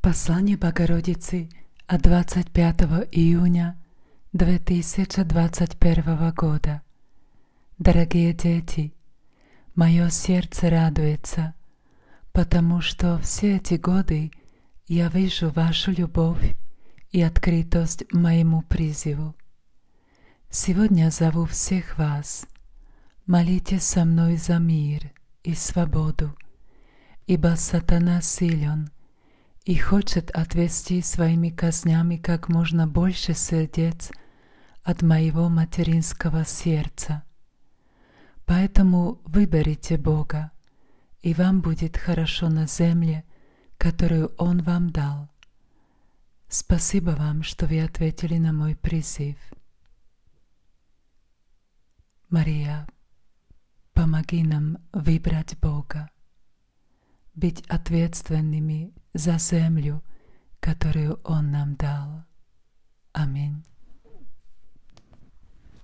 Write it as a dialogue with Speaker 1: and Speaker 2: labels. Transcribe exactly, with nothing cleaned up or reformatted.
Speaker 1: Послание Богородицы от двадцать пятого июня две тысячи двадцать первого года. Дорогие дети, мое сердце радуется, потому что все эти годы я вижу вашу любовь и открытость моему призыву. Сегодня зову всех вас. Молитесь со мной за мир и свободу, ибо сатана силен и хочет отвести своими казнями как можно больше сердец от моего материнского сердца. Поэтому выберите Бога, и вам будет хорошо на земле, которую Он вам дал. Спасибо вам, что вы ответили на мой призыв. Мария, помоги нам выбрать Бога, быть ответственными за землю, которую Он нам дал. Аминь.